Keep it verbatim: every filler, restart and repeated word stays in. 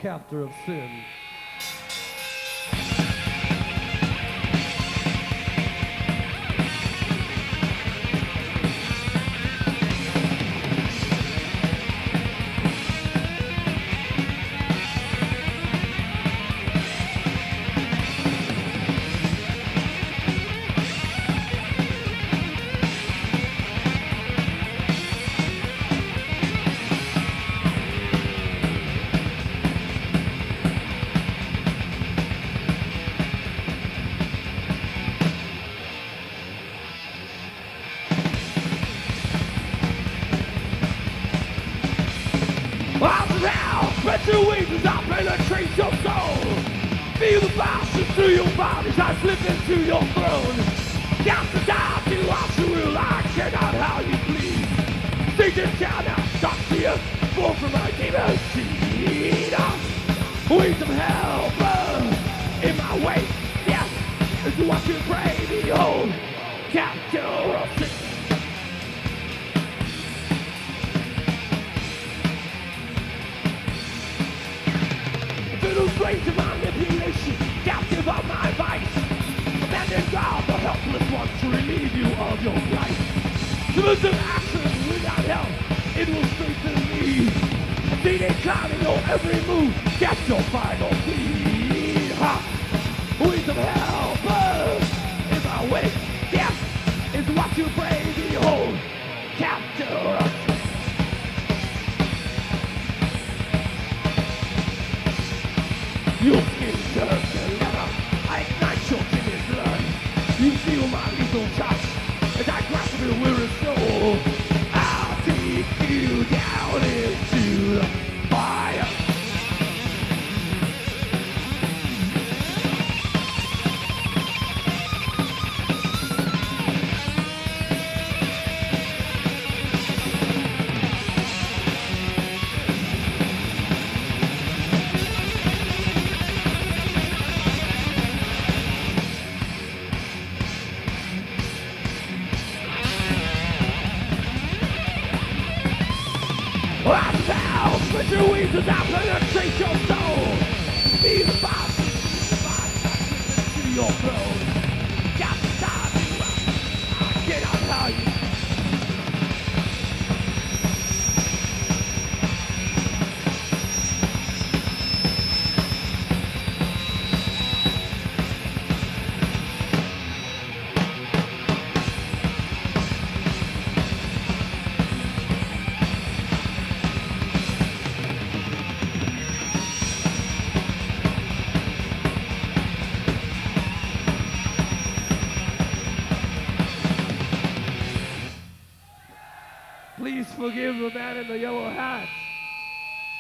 captor of sin. Out now, spread your wings as I penetrate your soul. Feel the passion through your body as I slip into your throne. Got to die to watch you will I cannot how you bleed. Satan cannot stop the earth, fall from my demon seed. Wings of hell burn in my way. Yes, is what you pray, behold, capture of sin. Ways of manipulation, captive of my vice. Abandon God, the helpless one, to relieve you of your plight. Submissive action without help, it will strengthen me. A C D climbing your every move, that's your final plea. Ha! Ways of hell burn in my way. Yes, is what you pray, behold, capture us. Your skin turns to leather, I ignite your timid blood. You feel my lethal touch as I grasp your weary soul. I'll take you down into the fire. I'm down, but your wings as I penetrate your soul. Be the boss, be the boss, I slip into your throne. Got to stop you, I cannot tell you. Please forgive the man in the yellow hat.